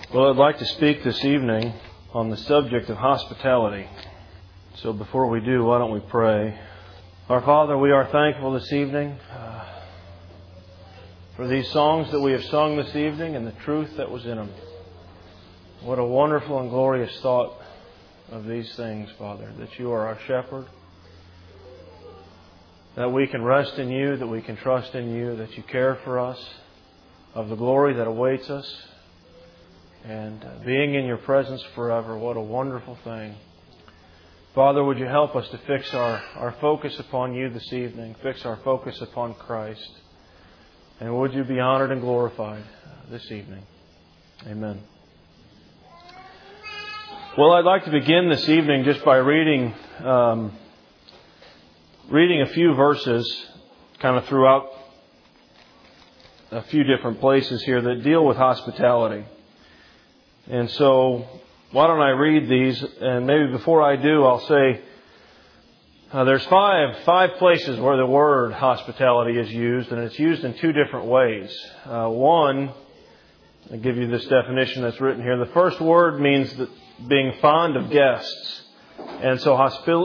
Well, I'd like to speak this evening on the subject of hospitality. So before we do, why don't we pray? Our Father, we are thankful this evening for these songs that we have sung this evening and the truth that was in them. What a wonderful and glorious thought of these things, Father, that you are our shepherd, that we can rest in you, that we can trust in you, that you care for us, of the glory that awaits us, and being in your presence forever. What a wonderful thing. Father, would you help us to fix our focus upon you this evening, fix our focus upon Christ, and would you be honored and glorified this evening. Amen. Well, I'd like to begin this evening just by reading a few verses kind of throughout a few different places here that deal with hospitality. And so, why don't I read these? And maybe before I do, I'll say there's five places where the word hospitality is used, and it's used in two different ways. One, I'll give you this definition that's written here. The first word means that being fond of guests, and so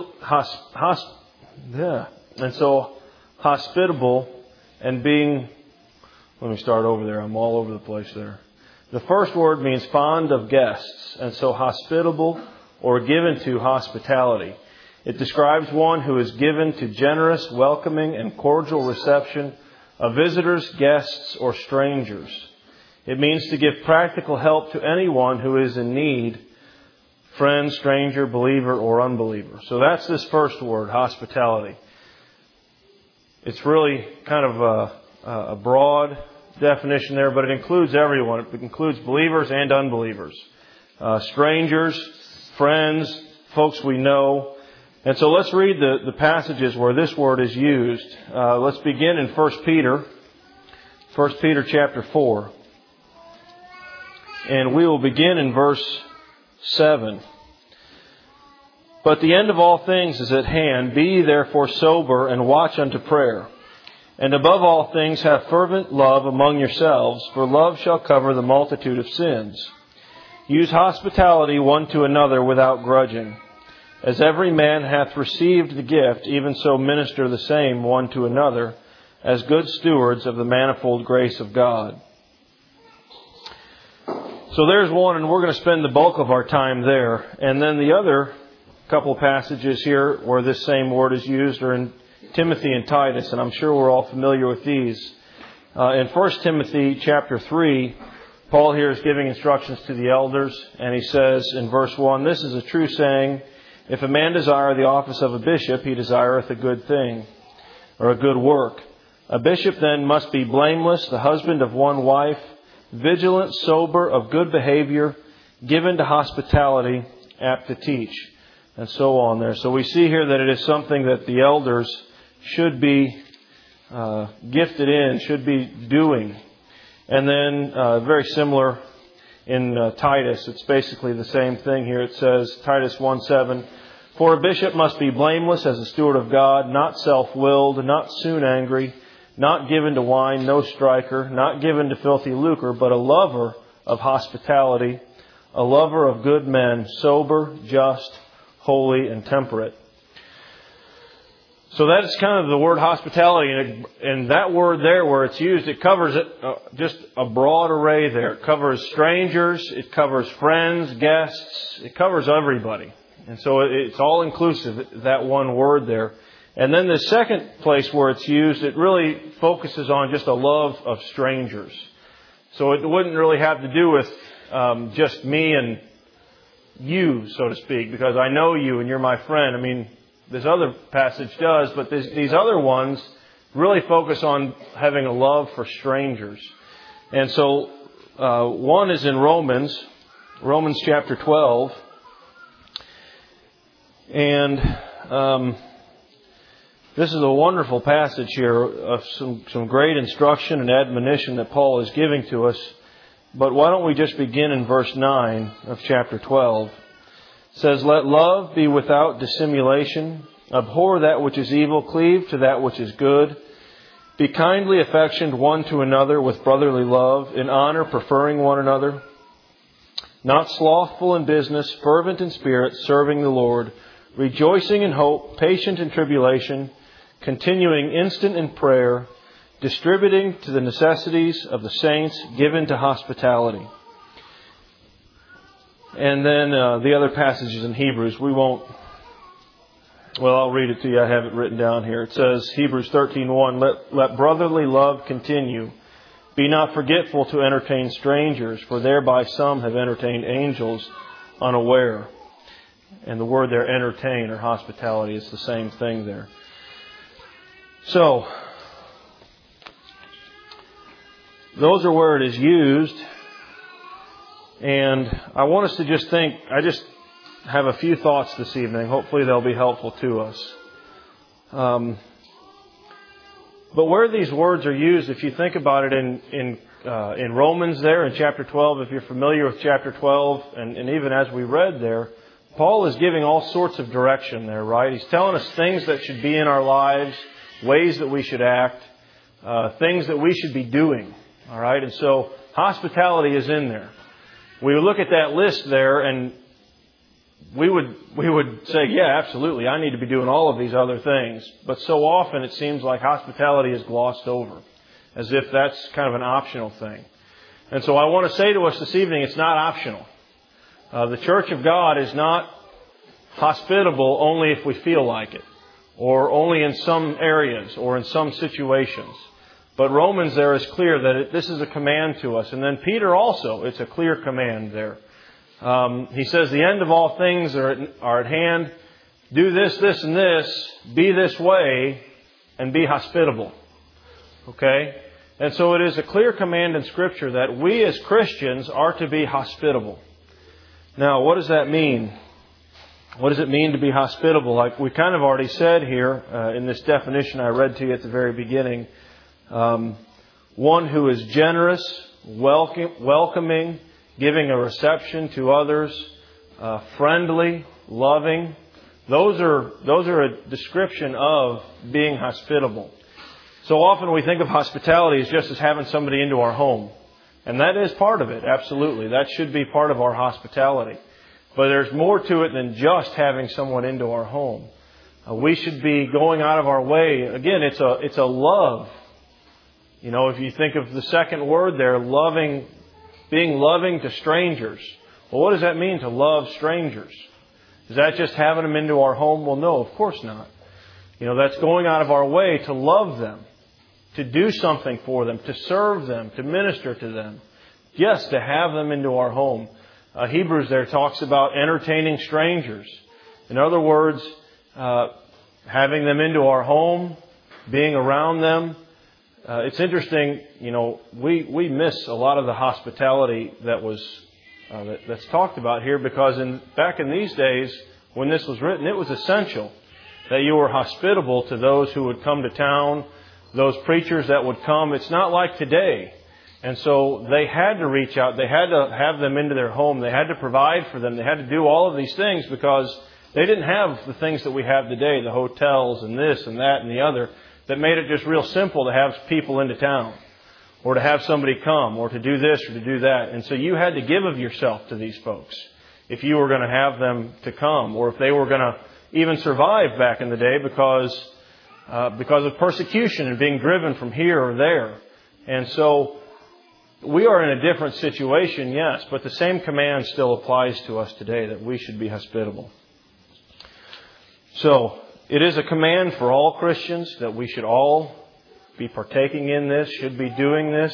hospitable, and being. Let me start over there. I'm all over the place there. The first word means fond of guests, and so hospitable or given to hospitality. It describes one who is given to generous, welcoming, and cordial reception of visitors, guests, or strangers. It means to give practical help to anyone who is in need, friend, stranger, believer, or unbeliever. So that's this first word, hospitality. It's really kind of a broad definition there, but it includes everyone. It includes believers and unbelievers, strangers, friends, folks we know. And so let's read the passages where this word is used. Let's begin in 1 Peter chapter 4. And we will begin in verse 7. But the end of all things is at hand. Be ye therefore sober and watch unto prayer. And above all things have fervent love among yourselves, for love shall cover the multitude of sins. Use hospitality one to another without grudging. As every man hath received the gift, even so minister the same one to another, as good stewards of the manifold grace of God. So there's one, and we're going to spend the bulk of our time there. And then the other couple passages here where this same word is used are in Timothy and Titus, and I'm sure we're all familiar with these. In 1 Timothy chapter 3, Paul here is giving instructions to the elders, and he says in verse 1, "This is a true saying, if a man desire the office of a bishop, he desireth a good thing, or a good work. A bishop then must be blameless, the husband of one wife, vigilant, sober, of good behavior, given to hospitality, apt to teach." And so on there. So we see here that it is something that the elders should be gifted in, should be doing. And then very similar in Titus. It's basically the same thing here. It says, Titus 1:7, "For a bishop must be blameless as a steward of God, not self-willed, not soon angry, not given to wine, no striker, not given to filthy lucre, but a lover of hospitality, a lover of good men, sober, just, holy, and temperate." So that's kind of the word hospitality. And that word there where it's used, it covers it just a broad array there. It covers strangers. It covers friends, guests. It covers everybody. And so it's all inclusive, that one word there. And then the second place where it's used, it really focuses on just a love of strangers. So it wouldn't really have to do with just me and you, so to speak, because I know you and you're my friend. I mean, this other passage does, but these other ones really focus on having a love for strangers. And so one is in Romans chapter 12. And this is a wonderful passage here of some great instruction and admonition that Paul is giving to us. But why don't we just begin in verse 9 of chapter 12. It says, "Let love be without dissimulation. Abhor that which is evil. Cleave to that which is good. Be kindly affectioned one to another with brotherly love, in honor preferring one another. not slothful in business, fervent in spirit, serving the Lord, rejoicing in hope, patient in tribulation, continuing instant in prayer, distributing to the necessities of the saints, given to hospitality. And then the other passages in Hebrews, I'll read it to you. I have it written down here. It says, Hebrews 13:1, let brotherly love continue. Be not forgetful to entertain strangers, for thereby some have entertained angels unaware. And the word there, entertain or hospitality, is the same thing there. So, those are where it is used. And I want us to just think, I just have a few thoughts this evening. Hopefully they'll be helpful to us. But where these words are used, if you think about it in Romans there in chapter 12, if you're familiar with chapter 12, and even as we read there, Paul is giving all sorts of direction there, right? He's telling us things that should be in our lives, ways that we should act, things that we should be doing. All right, and so hospitality is in there. We would look at that list there, and we would say, yeah, absolutely, I need to be doing all of these other things. But so often it seems like hospitality is glossed over, as if that's kind of an optional thing. And so I want to say to us this evening, it's not optional. The Church of God is not hospitable only if we feel like it, or only in some areas, or in some situations. But Romans there is clear that this is a command to us. And then Peter also, it's a clear command there. He says the end of all things are at hand. Do this, this, and this. Be this way and be hospitable. Okay? And so it is a clear command in Scripture that we as Christians are to be hospitable. Now, what does that mean? What does it mean to be hospitable? Like we kind of already said here in this definition I read to you at the very beginning. One who is generous, welcoming, giving a reception to others, friendly, loving. Those are a description of being hospitable. So often we think of hospitality as just as having somebody into our home. And that is part of it, absolutely. That should be part of our hospitality. But there's more to it than just having someone into our home. We should be going out of our way. Again, it's a love. You know, if you think of the second word there, loving, being loving to strangers. Well, what does that mean to love strangers? Is that just having them into our home? Well, no, of course not. You know, that's going out of our way to love them, to do something for them, to serve them, to minister to them. Yes, to have them into our home. Hebrews there talks about entertaining strangers. In other words, having them into our home, being around them. It's interesting, you know, we miss a lot of the hospitality that's talked about here because back in these days, when this was written, it was essential that you were hospitable to those who would come to town, those preachers that would come. It's not like today. And so they had to reach out. They had to have them into their home. They had to provide for them. They had to do all of these things because they didn't have the things that we have today, the hotels and this and that and the other, that made it just real simple to have people into town or to have somebody come or to do this or to do that. And so you had to give of yourself to these folks if you were going to have them to come or if they were going to even survive back in the day because of persecution and being driven from here or there. And so we are in a different situation, yes, but the same command still applies to us today that we should be hospitable. So, it is a command for all Christians that we should all be partaking in this, should be doing this.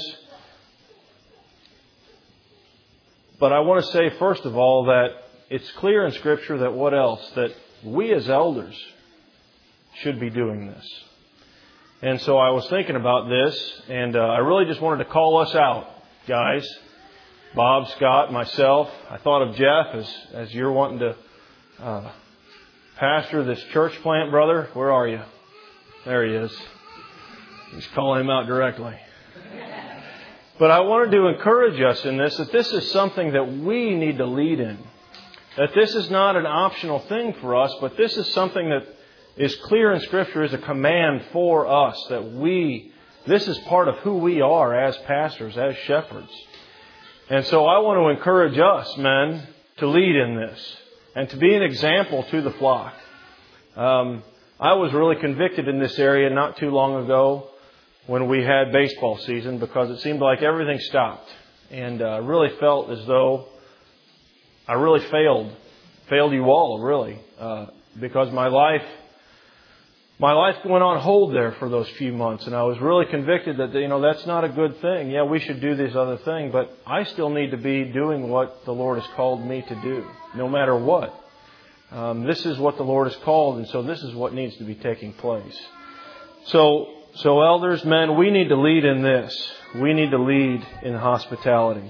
But I want to say, first of all, that it's clear in Scripture that what else? That we as elders should be doing this. And so I was thinking about this, and I really just wanted to call us out, guys. Bob, Scott, myself. I thought of Jeff as you're wanting to pastor this church plant, brother. Where are you? There he is. He's calling him out directly. But I wanted to encourage us in this, that this is something that we need to lead in. That this is not an optional thing for us, but this is something that is clear in Scripture as a command for us. That this is part of who we are as pastors, as shepherds. And so I want to encourage us, men, to lead in this and to be an example to the flock. I was really convicted in this area not too long ago when we had baseball season, because it seemed like everything stopped. And I really felt as though I really failed you all, really, because my life went on hold there for those few months, and I was really convicted that, that's not a good thing. Yeah, we should do this other thing, but I still need to be doing what the Lord has called me to do, no matter what. This is what the Lord has called, and so this is what needs to be taking place. So elders, men, we need to lead in this. We need to lead in hospitality.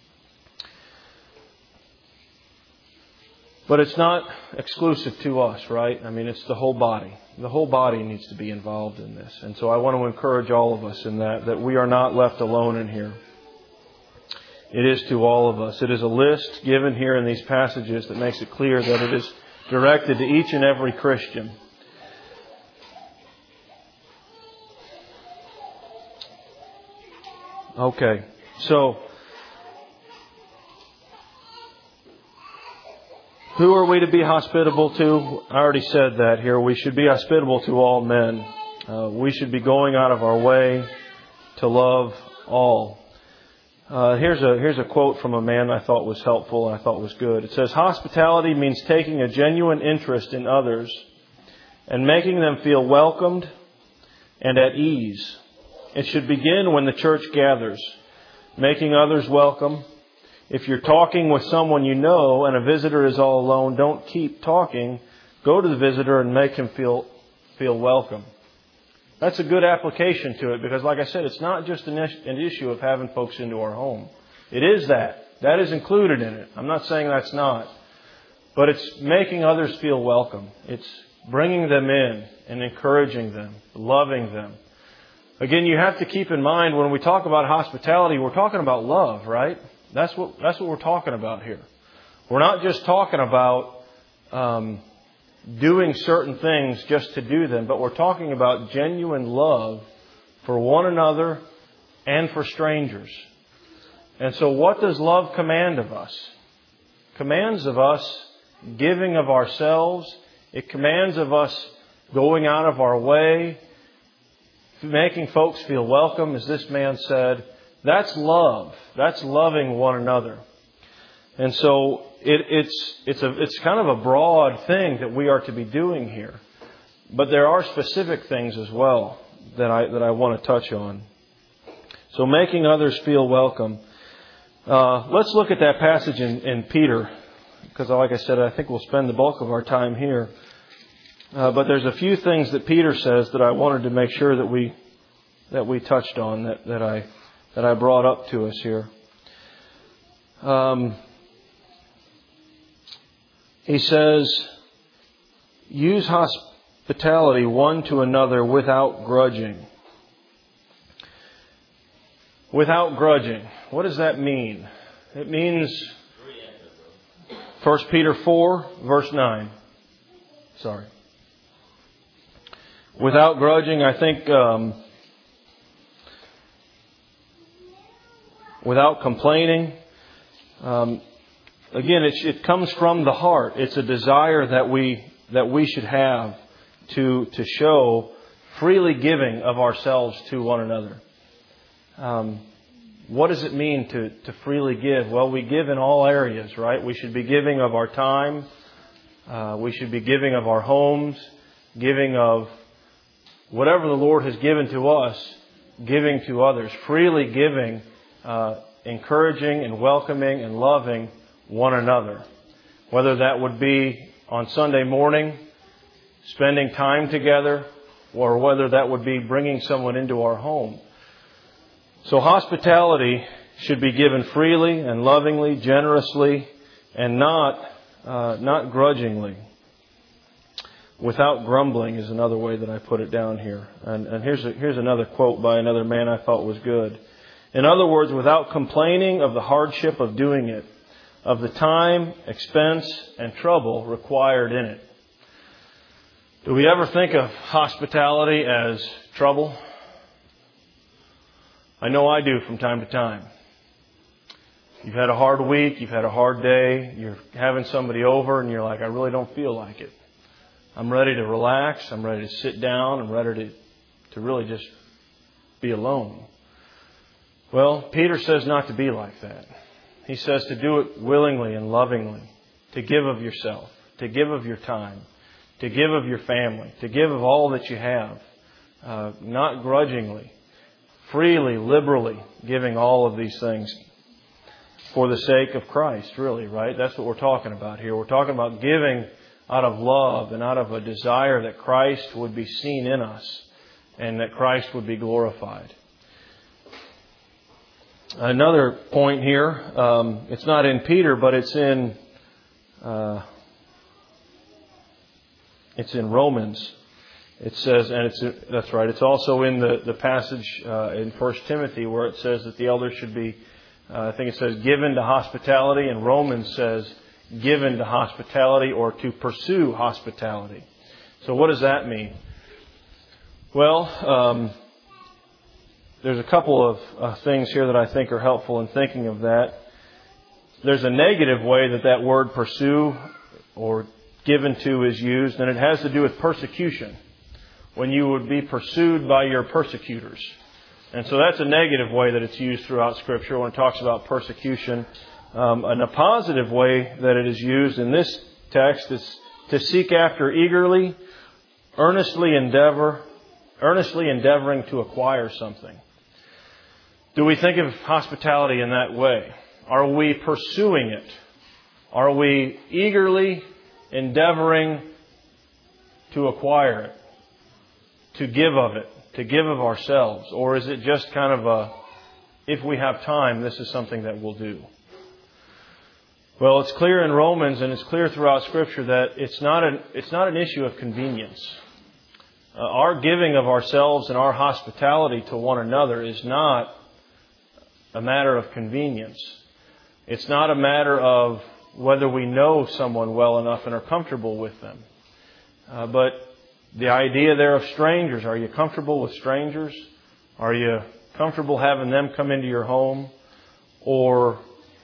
But it's not exclusive to us, right? I mean, it's the whole body. The whole body needs to be involved in this. And so I want to encourage all of us in that we are not left alone in here. It is to all of us. It is a list given here in these passages that makes it clear that it is directed to each and every Christian. Okay, so who are we to be hospitable to? I already said that here. We should be hospitable to all men. We should be going out of our way to love all. Here's a quote from a man I thought was helpful and I thought was good. It says, "Hospitality means taking a genuine interest in others and making them feel welcomed and at ease. It should begin when the church gathers, making others welcome. If you're talking with someone you know and a visitor is all alone, don't keep talking. Go to the visitor and make him feel welcome." That's a good application to it, because like I said, it's not just an issue of having folks into our home. It is that. That is included in it. I'm not saying that's not. But it's making others feel welcome. It's bringing them in and encouraging them, loving them. Again, you have to keep in mind when we talk about hospitality, we're talking about love, right? That's what we're talking about here. We're not just talking about doing certain things just to do them, but we're talking about genuine love for one another and for strangers. And so what does love command of us? It commands of us giving of ourselves. It commands of us going out of our way, making folks feel welcome, as this man said. That's love. That's loving one another. And so it's kind of a broad thing that we are to be doing here. But there are specific things as well that I want to touch on. So making others feel welcome. Let's look at that passage in Peter, because like I said, I think we'll spend the bulk of our time here. But there's a few things that Peter says that I wanted to make sure that we touched on, that I brought up to us here. He says, use hospitality one to another without grudging. Without grudging. What does that mean? It means 1 Peter 4, verse 9. Sorry. Without grudging, I think, without complaining. Again, it comes from the heart. It's a desire that we should have to show freely giving of ourselves to one another. What does it mean to freely give? Well, we give in all areas, right? We should be giving of our time. We should be giving of our homes, giving of whatever the Lord has given to us, giving to others. Freely giving, encouraging and welcoming and loving one another. Whether that would be on Sunday morning, spending time together, or whether that would be bringing someone into our home. So hospitality should be given freely and lovingly, generously, and not grudgingly. Without grumbling is another way that I put it down here. And here's another quote by another man I thought was good. In other words, without complaining of the hardship of doing it, of the time, expense, and trouble required in it. Do we ever think of hospitality as trouble? I know I do from time to time. You've had a hard week, you've had a hard day, you're having somebody over and you're like, I really don't feel like it. I'm ready to relax, I'm ready to sit down, I'm ready to really just be alone. Well, Peter says not to be like that. He says to do it willingly and lovingly, to give of yourself, to give of your time, to give of your family, to give of all that you have, not grudgingly, freely, liberally, giving all of these things for the sake of Christ, really, right? That's what we're talking about here. We're talking about giving out of love and out of a desire that Christ would be seen in us and that Christ would be glorified. Another point here, it's not in Peter, but it's in Romans. It says, and that's right, it's also in the passage in 1 Timothy where it says that the elders should be, I think it says given to hospitality, and Romans says given to hospitality or to pursue hospitality. So what does that mean? Well, there's a couple of things here that I think are helpful in thinking of that. There's a negative way that word pursue or given to is used, and it has to do with persecution. When you would be pursued by your persecutors. And so that's a negative way that it's used throughout Scripture when it talks about persecution. And a positive way that it is used in this text is to seek after eagerly, earnestly endeavoring to acquire something. Do we think of hospitality in that way? Are we pursuing it? Are we eagerly endeavoring to acquire it? To give of it? To give of ourselves? Or is it just kind of if we have time, this is something that we'll do? Well, it's clear in Romans and it's clear throughout Scripture that it's not an issue of convenience. Our giving of ourselves and our hospitality to one another is not a matter of convenience. It's not a matter of whether we know someone well enough and are comfortable with them. But the idea there of strangers, are you comfortable with strangers? Are you comfortable having them come into your home? Or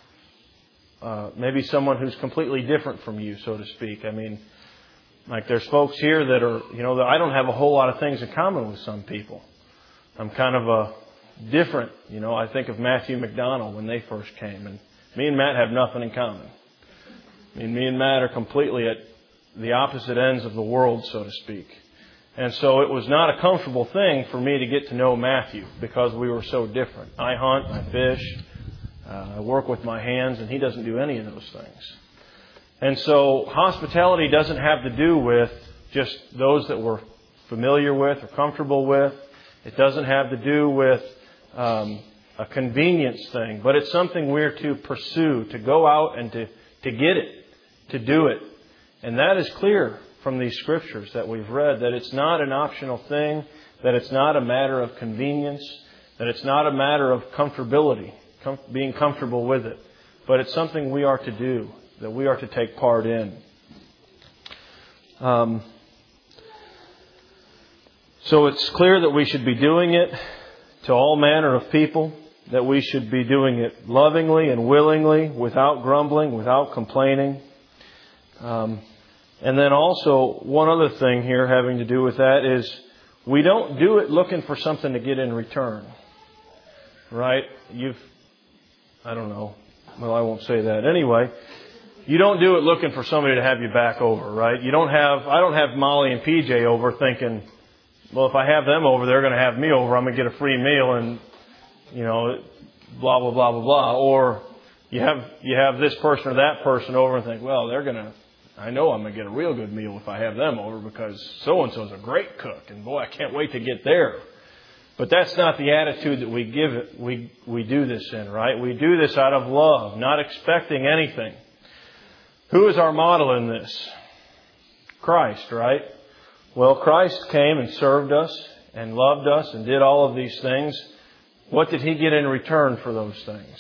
maybe someone who's completely different from you, so to speak. I mean, like there's folks here that are, that I don't have a whole lot of things in common with some people. I'm kind of a different, I think of Matthew McDonald when they first came. And me and Matt have nothing in common. I mean, me and Matt are completely at the opposite ends of the world, so to speak. And so it was not a comfortable thing for me to get to know Matthew because we were so different. I hunt, I fish, I work with my hands, and he doesn't do any of those things. And so hospitality doesn't have to do with just those that we're familiar with or comfortable with. It doesn't have to do with a convenience thing, but it's something we're to pursue, to go out and to get it, to do it. And that is clear from these Scriptures that we've read, that it's not an optional thing, that it's not a matter of convenience, that it's not a matter of comfortability, being comfortable with it, but it's something we are to do, that we are to take part in. So it's clear that we should be doing it to all manner of people, that we should be doing it lovingly and willingly, without grumbling, without complaining. And then also, one other thing here having to do with that is we don't do it looking for something to get in return. Right? I don't know. Well, I won't say that. Anyway, you don't do it looking for somebody to have you back over, right? I don't have Molly and PJ over thinking, well, if I have them over, they're going to have me over. I'm going to get a free meal and, blah, blah, blah, blah, blah. Or you have this person or that person over and think, well, I know I'm going to get a real good meal if I have them over because so-and-so's a great cook. And boy, I can't wait to get there. But that's not the attitude that we give it. We do this in, right? We do this out of love, not expecting anything. Who is our model in this? Christ, right? Well, Christ came and served us and loved us and did all of these things. What did He get in return for those things?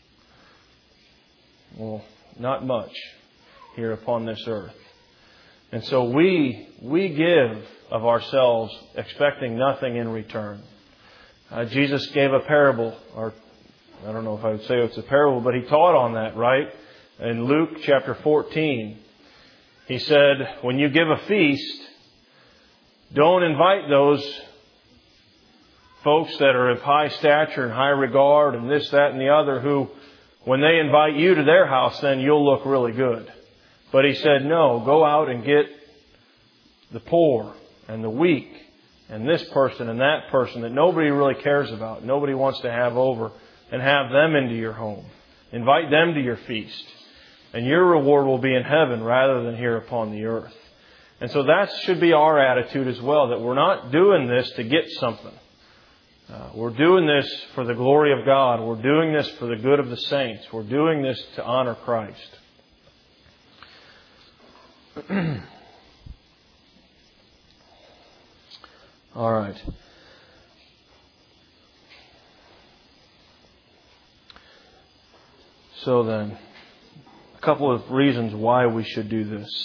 Well, not much here upon this earth. And so we give of ourselves expecting nothing in return. Jesus gave a parable, or I don't know if I would say it's a parable, but He taught on that, right? In Luke chapter 14, He said, when you give a feast, don't invite those folks that are of high stature and high regard and this, that, and the other who, when they invite you to their house, then you'll look really good. But He said, no, go out and get the poor and the weak and this person and that person that nobody really cares about, nobody wants to have over, and have them into your home. Invite them to your feast. And your reward will be in heaven rather than here upon the earth. And so that should be our attitude as well, that we're not doing this to get something. We're doing this for the glory of God. We're doing this for the good of the saints. We're doing this to honor Christ. All right. So then, a couple of reasons why we should do this.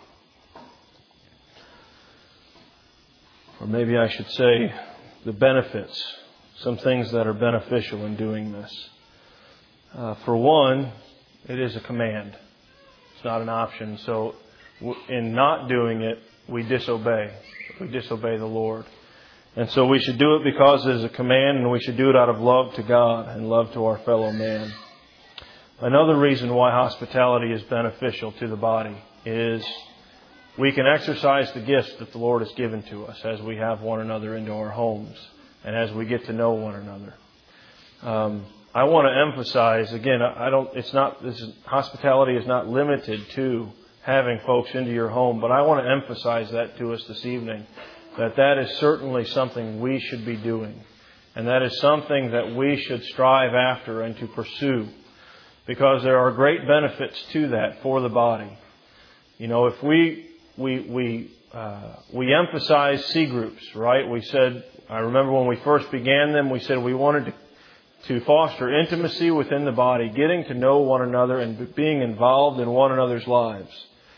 Or maybe I should say the benefits. Some things that are beneficial in doing this. For one, it is a command. It's not an option. So in not doing it, we disobey. We disobey the Lord. And so we should do it because it is a command, and we should do it out of love to God and love to our fellow man. Another reason why hospitality is beneficial to the body is we can exercise the gifts that the Lord has given to us as we have one another into our homes and as we get to know one another. I want to emphasize again. Hospitality is not limited to having folks into your home, but I want to emphasize that to us this evening. That is certainly something we should be doing. And that is something that we should strive after and to pursue. Because there are great benefits to that for the body. You know, if we emphasize C groups, right? We said, I remember when we first began them, we said we wanted to foster intimacy within the body, getting to know one another and being involved in one another's lives.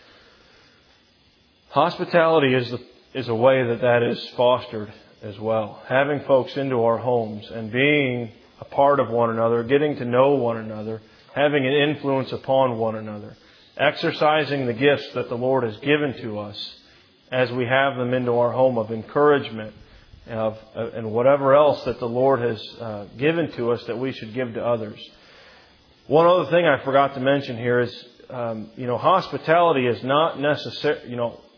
Hospitality is a way that is fostered as well. Having folks into our homes and being a part of one another, getting to know one another, having an influence upon one another, exercising the gifts that the Lord has given to us as we have them into our home of encouragement and whatever else that the Lord has given to us that we should give to others. One other thing I forgot to mention here is, hospitality is not necessary.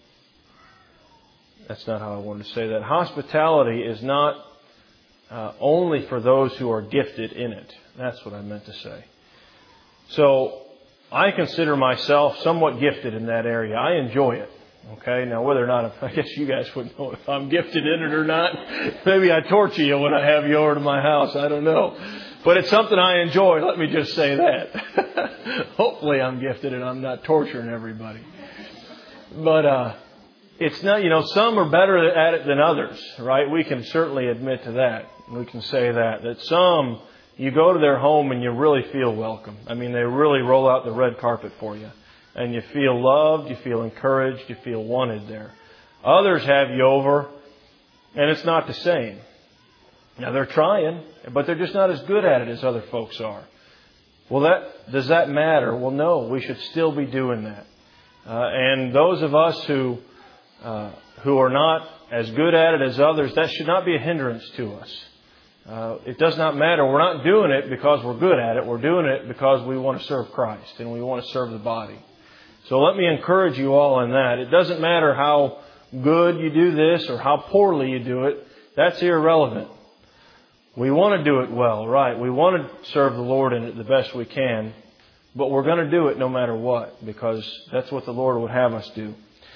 That's not how I wanted to say that. Hospitality is not only for those who are gifted in it. That's what I meant to say. So I consider myself somewhat gifted in that area. I enjoy it. Okay, now whether or not, I guess you guys would know if I'm gifted in it or not. Maybe I torture you when I have you over to my house. I don't know. But it's something I enjoy. Let me just say that. Hopefully I'm gifted and I'm not torturing everybody. But it's not, some are better at it than others, right? We can certainly admit to that. We can say that some, you go to their home and you really feel welcome. I mean, they really roll out the red carpet for you. And you feel loved, you feel encouraged, you feel wanted there. Others have you over, and it's not the same. Now, they're trying, but they're just not as good at it as other folks are. Well, does that matter? Well, no, we should still be doing that. And those of us who are not as good at it as others, that should not be a hindrance to us. It does not matter. We're not doing it because we're good at it. We're doing it because we want to serve Christ and we want to serve the body. So let me encourage you all in that. It doesn't matter how good you do this or how poorly you do it. That's irrelevant. We want to do it well, right? We want to serve the Lord in it the best we can. But we're going to do it no matter what, because that's what the Lord would have us do.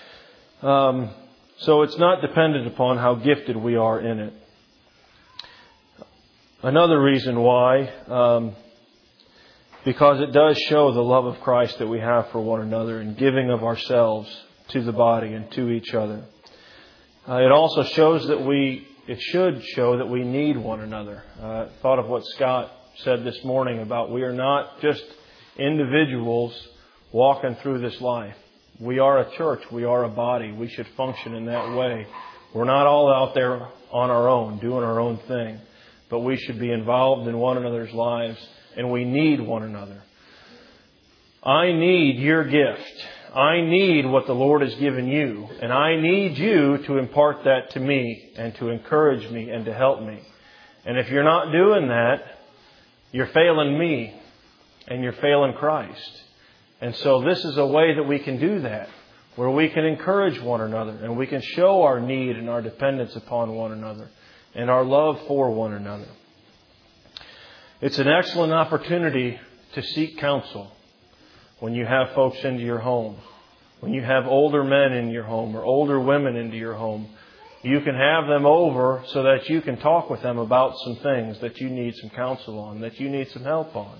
So it's not dependent upon how gifted we are in it. Another reason why, because it does show the love of Christ that we have for one another and giving of ourselves to the body and to each other. It also shows that it should show that we need one another. I thought of what Scott said this morning about we are not just individuals walking through this life. We are a church. We are a body. We should function in that way. We're not all out there on our own, doing our own thing. but we should be involved in one another's lives, and we need one another. I need your gift. I need what the Lord has given you, and I need you to impart that to me and to encourage me and to help me. And if you're not doing that, you're failing me and you're failing Christ. And so this is a way that we can do that, where we can encourage one another and we can show our need and our dependence upon one another and our love for one another. It's an excellent opportunity to seek counsel when you have folks into your home, when you have older men in your home or older women into your home. You can have them over so that you can talk with them about some things that you need some counsel on, that you need some help on.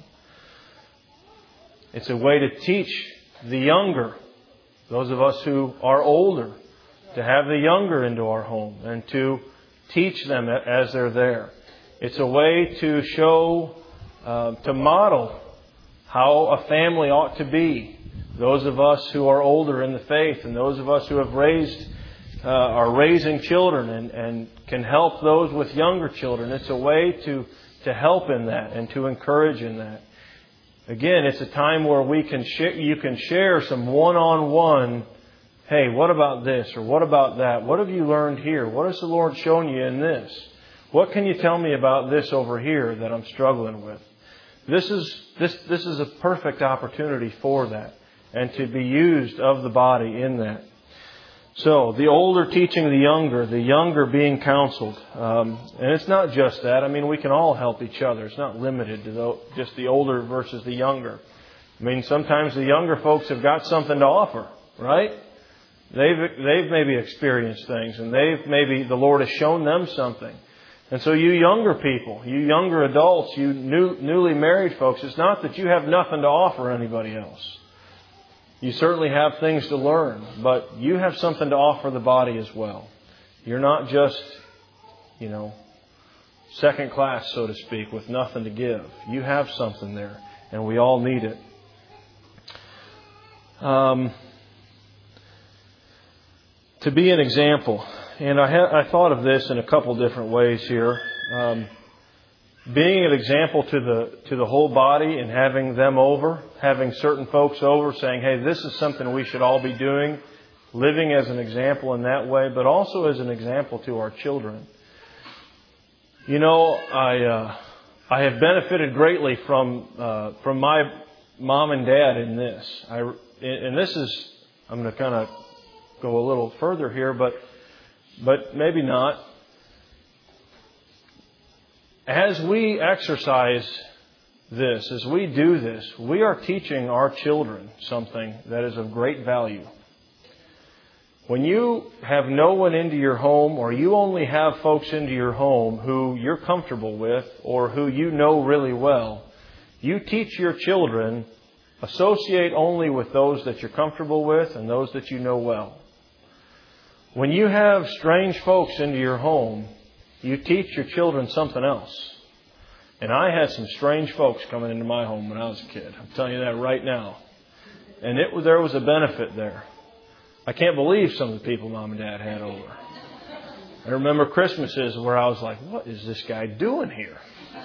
It's a way to teach the younger, those of us who are older, to have the younger into our home and to teach them as they're there. It's a way to show, to model how a family ought to be. Those of us who are older in the faith and those of us who have are raising children and can help those with younger children. It's a way to help in that and to encourage in that. Again, it's a time where you can share some one-on-one. Hey, what about this or what about that? What have you learned here? What has the Lord shown you in this? What can you tell me about this over here that I'm struggling with? This is a perfect opportunity for that and to be used of the body in that. So, the older teaching the younger being counseled. And it's not just that. I mean, we can all help each other. It's not limited to just the older versus the younger. I mean, sometimes the younger folks have got something to offer, right? They've maybe experienced things and the Lord has shown them something. And so you younger people, you younger adults, you newly married folks, it's not that you have nothing to offer anybody else. You certainly have things to learn, but you have something to offer the body as well. You're not just, second class, so to speak, with nothing to give. You have something there, and we all need it. To be an example, and I thought of this in a couple different ways here. Being an example to the whole body and having them over, having certain folks over saying, hey, this is something we should all be doing, living as an example in that way, but also as an example to our children. I have benefited greatly from my mom and dad in this. I'm going to kind of go a little further here, but maybe not. As we exercise this, as we do this, we are teaching our children something that is of great value. When you have no one into your home, or you only have folks into your home who you're comfortable with or who you know really well, you teach your children, associate only with those that you're comfortable with and those that you know well. When you have strange folks into your home, you teach your children something else. And I had some strange folks coming into my home when I was a kid. I'm telling you that right now. And there was a benefit there. I can't believe some of the people Mom and Dad had over. I remember Christmases where I was like, what is this guy doing here?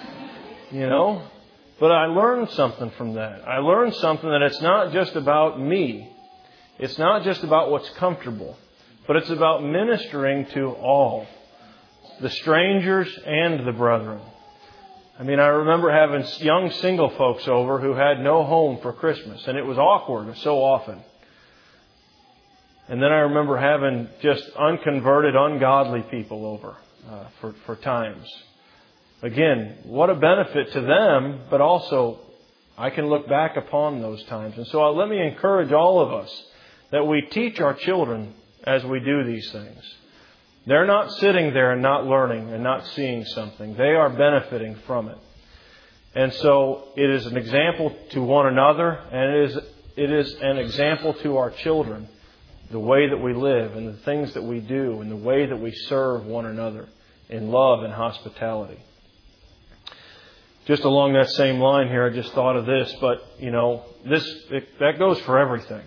But I learned something from that. I learned something that it's not just about me. It's not just about what's comfortable. But it's about ministering to all. The strangers and the brethren. I mean, I remember having young single folks over who had no home for Christmas. And it was awkward so often. And then I remember having just unconverted, ungodly people over for times. Again, what a benefit to them, but also I can look back upon those times. And so let me encourage all of us that we teach our children as we do these things. They're not sitting there and not learning and not seeing something. They are benefiting from it. And so it is an example to one another, and it is an example to our children, the way that we live and the things that we do and the way that we serve one another in love and hospitality. Just along that same line here, I just thought of this, but that goes for everything.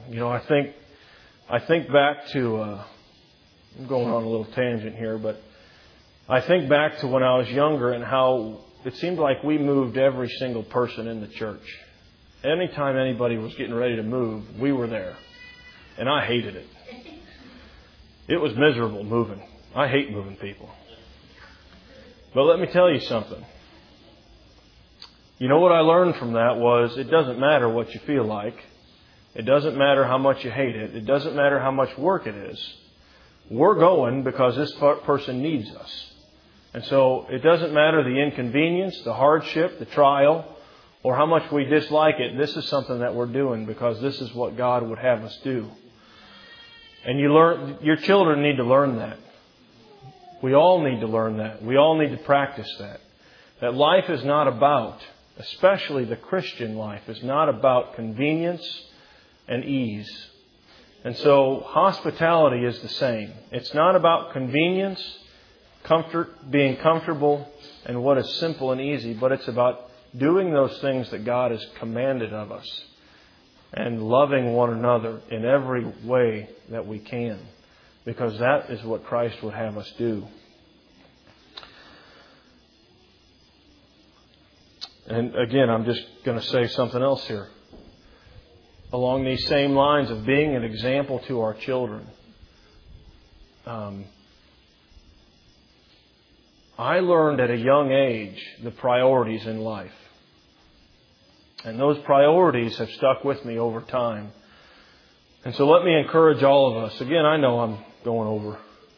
I think back to I'm going on a little tangent here, but I think back to when I was younger and how it seemed like we moved every single person in the church. Anytime anybody was getting ready to move, we were there. And I hated it. It was miserable moving. I hate moving people. But let me tell you something. You know what I learned from that was it doesn't matter what you feel like. It doesn't matter how much you hate it. It doesn't matter how much work it is. We're going because this person needs us. And so it doesn't matter the inconvenience, the hardship, the trial, or how much we dislike it. This is something that we're doing because this is what God would have us do. And your children need to learn that. We all need to learn that. We all need to practice that. That life is not about, especially the Christian life, is not about convenience and ease. And so hospitality is the same. It's not about convenience, comfort, being comfortable, and what is simple and easy, but it's about doing those things that God has commanded of us and loving one another in every way that we can, because that is what Christ would have us do. And again, I'm just going to say something else here. Along these same lines of being an example to our children. I learned at a young age the priorities in life. And those priorities have stuck with me over time. And so let me encourage all of us. Again, I know I'm going over.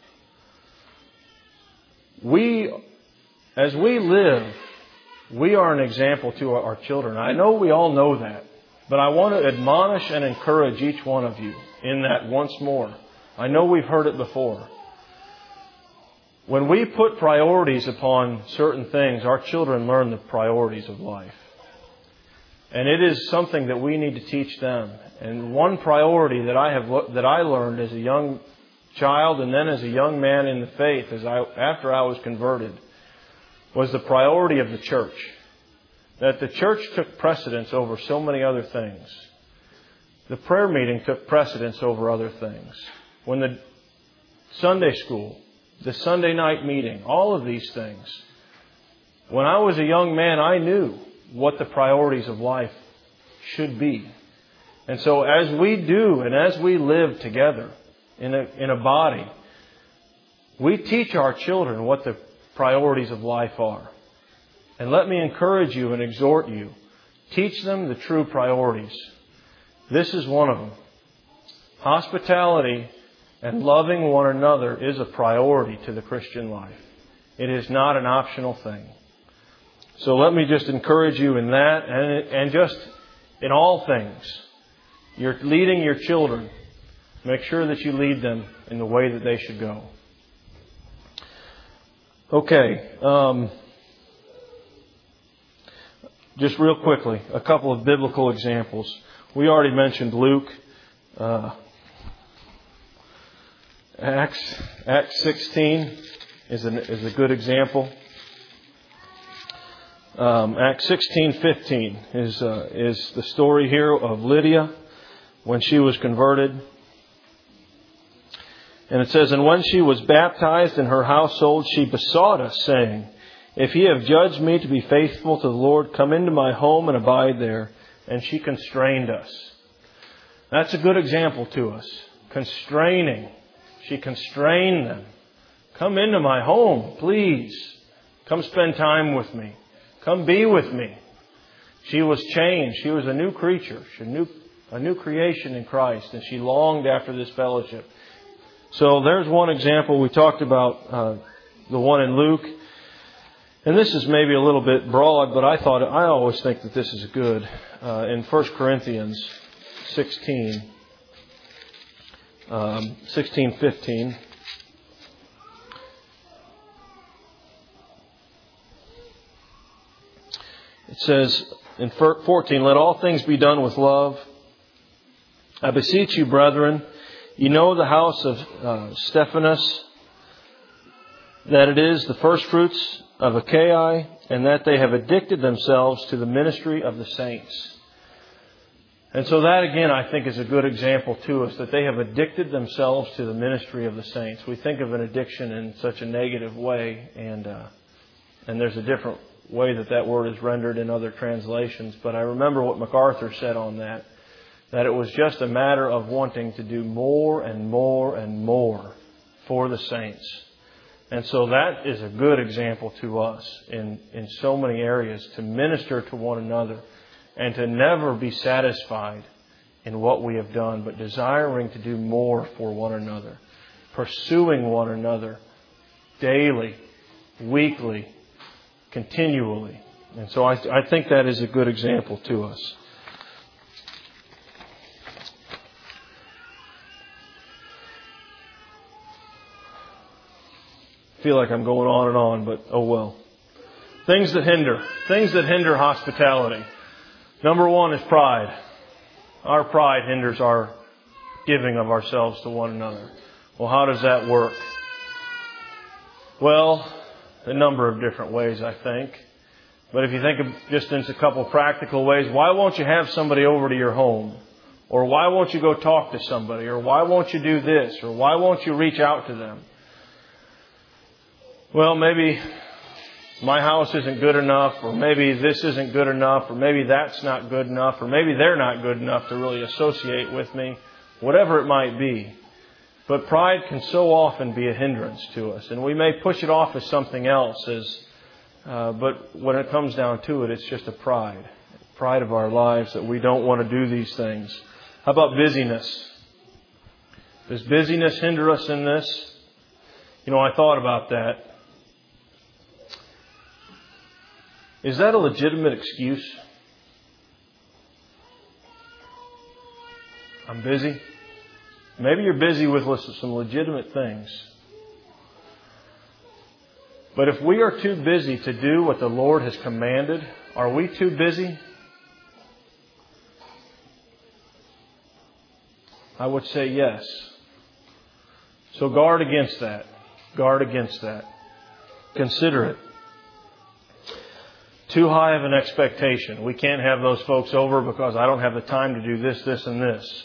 As we live, we are an example to our children. I know we all know that. But I want to admonish and encourage each one of you in that once more. I know we've heard it before. When we put priorities upon certain things, our children learn the priorities of life. And it is something that we need to teach them. And one priority that I learned as a young child and then as a young man in the faith, after I was converted, was the priority of the church. That the church took precedence over so many other things. The prayer meeting took precedence over other things. When the Sunday school, the Sunday night meeting, all of these things. When I was a young man, I knew what the priorities of life should be. And so as we do and as we live together in a body, we teach our children what the priorities of life are. And let me encourage you and exhort you. Teach them the true priorities. This is one of them. Hospitality and loving one another is a priority to the Christian life. It is not an optional thing. So let me just encourage you in that and just in all things. You're leading your children. Make sure that you lead them in the way that they should go. Okay. Just real quickly, a couple of biblical examples. We already mentioned Luke. Acts 16 is a good example. Acts 16:15 is the story here of Lydia when she was converted. And it says, "And when she was baptized in her household, she besought us, saying, If ye have judged me to be faithful to the Lord, come into my home and abide there." And she constrained us. That's a good example to us. Constraining. She constrained them. Come into my home, please. Come spend time with me. Come be with me. She was changed. She was a new creature. A new creation in Christ. And she longed after this fellowship. So there's one example. We talked about the one in Luke. And this is maybe a little bit broad, but I always think that this is good. In 1 Corinthians 16:15. It says in 14, "Let all things be done with love. I beseech you, brethren, you know the house of Stephanas, that it is the firstfruits of Achaia, and that they have addicted themselves to the ministry of the saints." And so that, again, I think is a good example to us, that they have addicted themselves to the ministry of the saints. We think of an addiction in such a negative way, and there's a different way that word is rendered in other translations. But I remember what MacArthur said on that it was just a matter of wanting to do more and more and more for the saints. And so that is a good example to us in so many areas, to minister to one another and to never be satisfied in what we have done, but desiring to do more for one another, pursuing one another daily, weekly, continually. And so I think that is a good example to us. I feel like I'm going on and on, but oh well. Things that hinder hospitality. Number one is pride. Our pride hinders our giving of ourselves to one another. Well, how does that work? Well, a number of different ways, I think. But if you think of just in a couple practical ways, why won't you have somebody over to your home? Or why won't you go talk to somebody? Or why won't you do this? Or why won't you reach out to them? Well, maybe my house isn't good enough, or maybe this isn't good enough, or maybe that's not good enough, or maybe they're not good enough to really associate with me, whatever it might be. But pride can so often be a hindrance to us, and we may push it off as something else, but when it comes down to it, it's just a pride of our lives that we don't want to do these things. How about busyness? Does busyness hinder us in this? I thought about that. Is that a legitimate excuse? I'm busy. Maybe you're busy with some legitimate things. But if we are too busy to do what the Lord has commanded, are we too busy? I would say yes. So guard against that. Guard against that. Consider it. Too high of an expectation. We can't have those folks over because I don't have the time to do this, this, and this.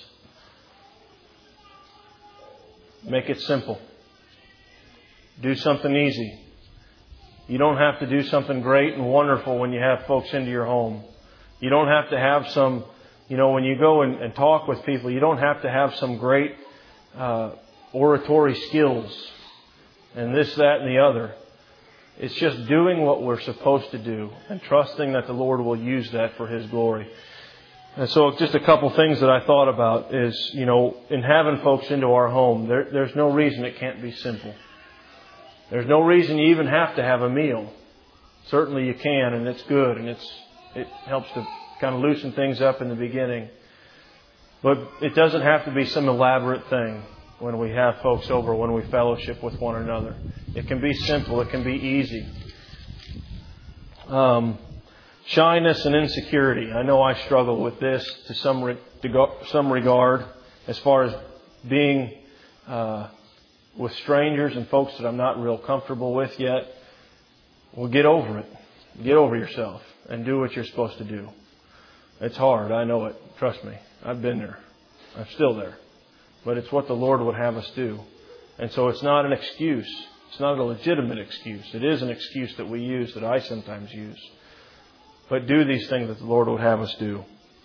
Make it simple. Do something easy. You don't have to do something great and wonderful when you have folks into your home. You don't have to have some, when you go and talk with people, you don't have to have some great oratory skills and this, that, and the other. It's just doing what we're supposed to do and trusting that the Lord will use that for His glory. And so just a couple things that I thought about is, in having folks into our home, there's no reason it can't be simple. There's no reason you even have to have a meal. Certainly you can, and it's good, and it helps to kind of loosen things up in the beginning. But it doesn't have to be some elaborate thing when we have folks over, when we fellowship with one another. It can be simple. It can be easy. Shyness and insecurity. I know I struggle with this to some regard as far as being with strangers and folks that I'm not real comfortable with yet. Well, get over it. Get over yourself and do what you're supposed to do. It's hard. I know it. Trust me. I've been there. I'm still there. But it's what the Lord would have us do. And so it's not an excuse. It's not a legitimate excuse. It is an excuse that we use, that I sometimes use. But do these things that the Lord would have us do.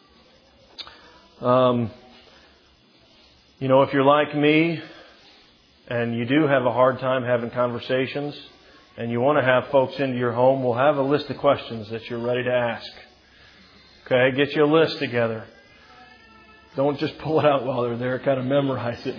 If you're like me and you do have a hard time having conversations and you want to have folks into your home, we'll have a list of questions that you're ready to ask. Okay, get you a list together. Don't just pull it out while they're there, kind of memorize it.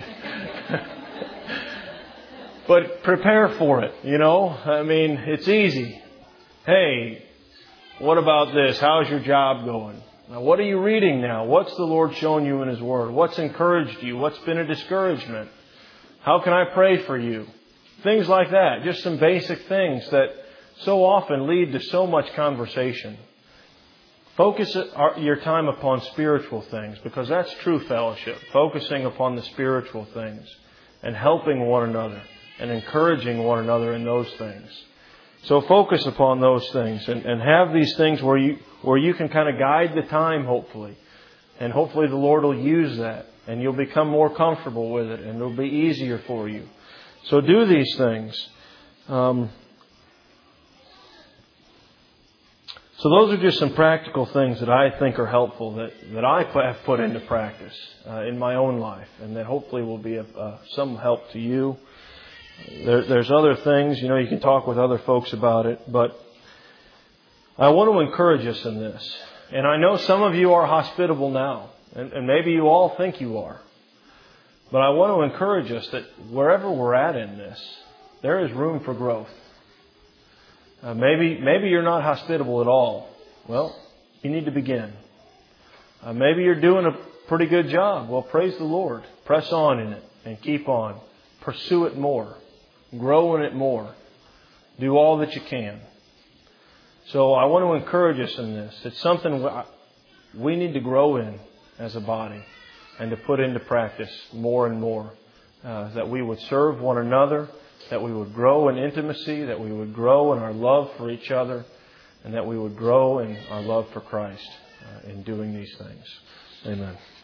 But prepare for it, it's easy. Hey, what about this? How's your job going? Now, what are you reading now? What's the Lord showing you in His Word? What's encouraged you? What's been a discouragement? How can I pray for you? Things like that. Just some basic things that so often lead to so much conversation. Focus your time upon spiritual things, because that's true fellowship. Focusing upon the spiritual things and helping one another and encouraging one another in those things. So focus upon those things and have these things where you can kind of guide the time, hopefully. And hopefully the Lord will use that. And you'll become more comfortable with it. And it'll be easier for you. So do these things. So those are just some practical things that I think are helpful that I have put into practice in my own life, and that hopefully will be some help to you. There's other things, you can talk with other folks about it, but I want to encourage us in this. And I know some of you are hospitable now, and maybe you all think you are. But I want to encourage us that wherever we're at in this, there is room for growth. Maybe you're not hospitable at all. Well, you need to begin. Maybe you're doing a pretty good job. Well, praise the Lord. Press on in it and keep on. Pursue it more. Grow in it more. Do all that you can. So I want to encourage us in this. It's something we need to grow in as a body and to put into practice more and more. That we would serve one another, that we would grow in intimacy, that we would grow in our love for each other, and that we would grow in our love for Christ in doing these things. Amen.